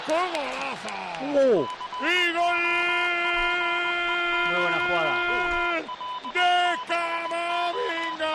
¡Qué golazo! ¡Y gol! Muy buena jugada. ¡De Camavinga!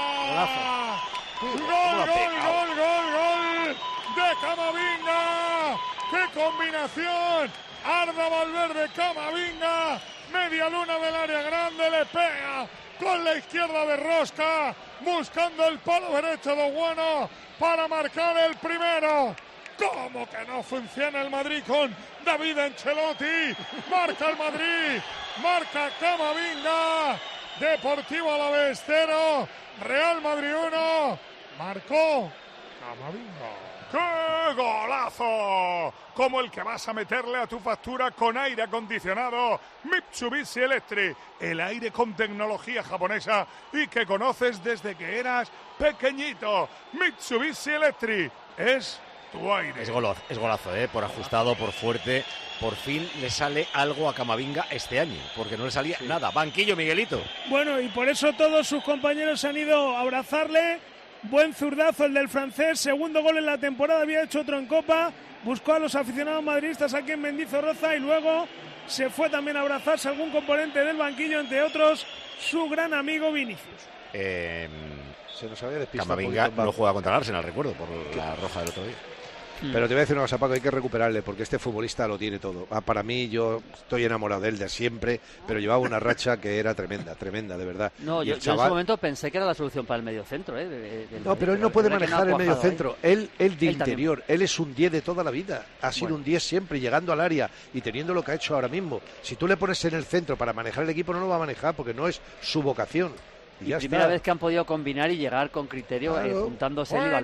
Golazo. ¡Gol de Camavinga! ¡Qué combinación! Arda Valverde, Camavinga, media luna del área grande, le pega con la izquierda de rosca, buscando el palo derecho de Bueno para marcar el primero. ¿Cómo que no funciona el Madrid con David Ancelotti? Marca el Madrid, marca Camavinga, Deportivo Alavés 0, Real Madrid 1, marcó Camavinga. ¡Qué golazo! Como el que vas a meterle a tu factura con aire acondicionado Mitsubishi Electric. El aire con tecnología japonesa y que conoces desde que eras pequeñito. Mitsubishi Electric es tu aire. Es golazo, por ajustado, por fuerte. Por fin le sale algo a Camavinga este año, porque no le salía nada. Banquillo, Miguelito. Bueno, y por eso todos sus compañeros han ido a abrazarle. Buen zurdazo el del francés, segundo gol en la temporada, había hecho otro en Copa, buscó a los aficionados madridistas aquí en Mendizorroza y luego se fue también a abrazarse a algún componente del banquillo, entre otros su gran amigo Vinicius. Se nos había despistado. Camavinga no juega contra el Arsenal, recuerdo, por la roja del otro día. Pero te voy a decir una cosa, Paco, hay que recuperarle porque este futbolista lo tiene todo. Para mí, yo estoy enamorado de él de siempre, pero llevaba una racha que era tremenda, de verdad. No, yo en su momento pensé que era la solución para el mediocentro. No, pero él no puede manejar el mediocentro. Él de interior, también. él es un 10 de toda la vida. Ha sido un 10 siempre, llegando al área y teniendo lo que ha hecho ahora mismo. Si tú le pones en el centro para manejar el equipo, no lo va a manejar porque no es su vocación. Y primera vez que han podido combinar y llegar con criterio, juntándose él y